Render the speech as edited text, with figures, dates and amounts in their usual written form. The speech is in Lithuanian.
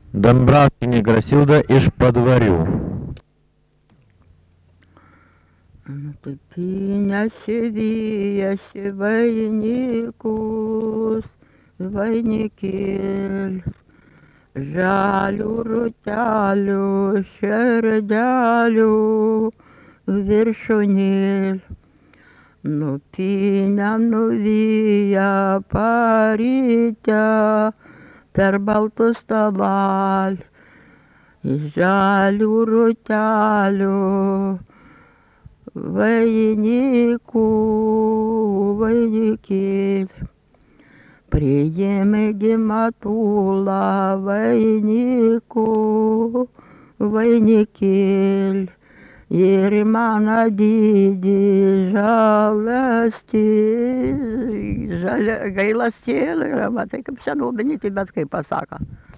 Домбравкине Грасилда Ишподварю. Тыпиняще, вияще, войникус, войникель, жалю, рутялю, щердялю, вершунель. Ну, пиня, ну, вия, паритя, пербалтусталаль, жалю, рутялю, войникель. Приеме гематула, войникель. Еремана диди жалости, gailestėlė, va tai kaip senoviniai tibetai pasako.